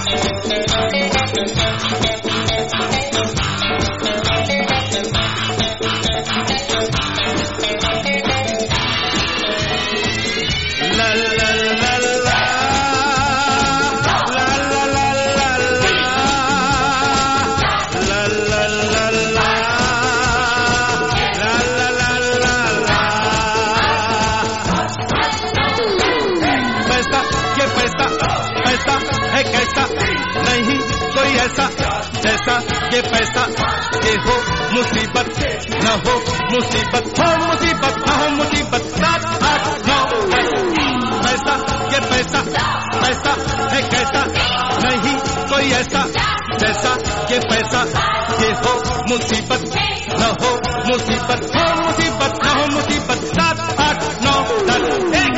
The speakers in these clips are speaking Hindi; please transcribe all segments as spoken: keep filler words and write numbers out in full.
जैसा ये पैसा ये हो मुसीबत न हो मुसीबत हो मुसीबत न हो मुसीबत सात आठ नौ पैसा ये पैसा पैसा है कैसा नहीं कोई ऐसा जैसा ये पैसा ये हो मुसीबत न हो मुसीबत हो मुसीबत न हो मुसीबत सात आठ नौ दस एक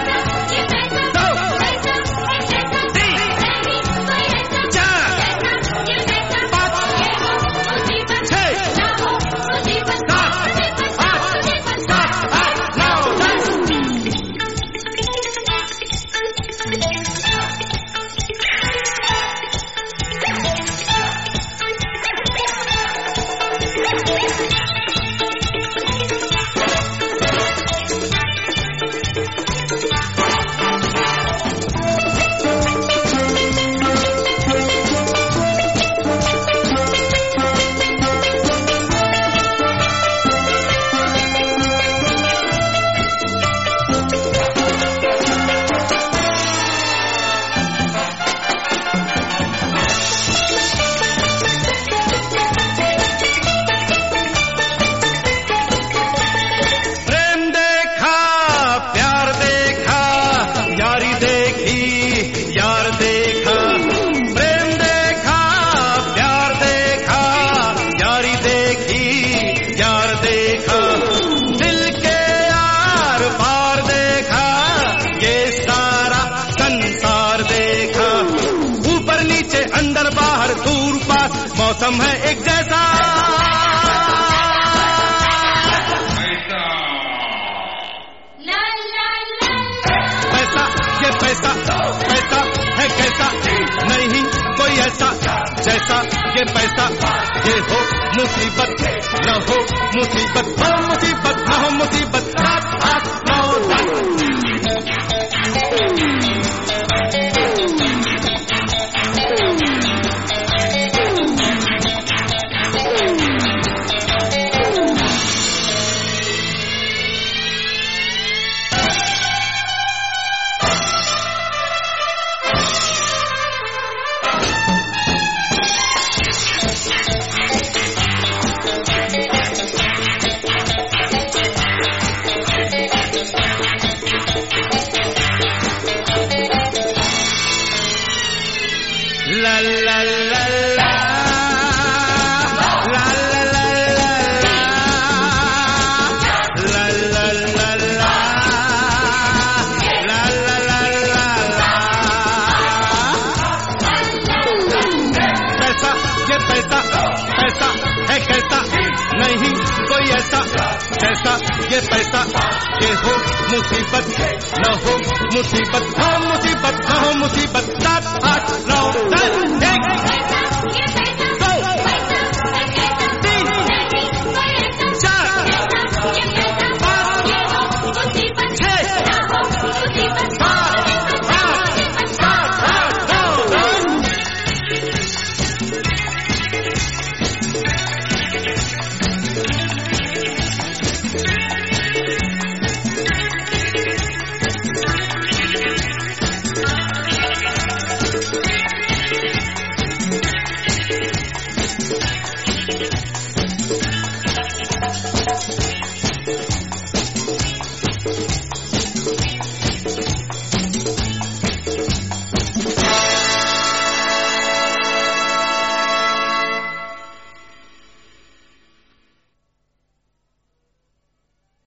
मौसम है एक जैसा पैसा ये पैसा पैसा है कैसा नहीं कोई ऐसा जैसा ये पैसा ये हो मुसीबत न हो मुसीबत हो मुसीबत न हो मुसीबत सात आठ नौ दस la la la la la la la la la la la la la la la पैसा ये पैसा पैसा है कैसा नहीं कोई ऐसा जैसा ये पैसा ये हो मुसीबत न हो मुसीबत हो मुसीबत न हो मुसीबत सात आठ नौ दस एक Thank you.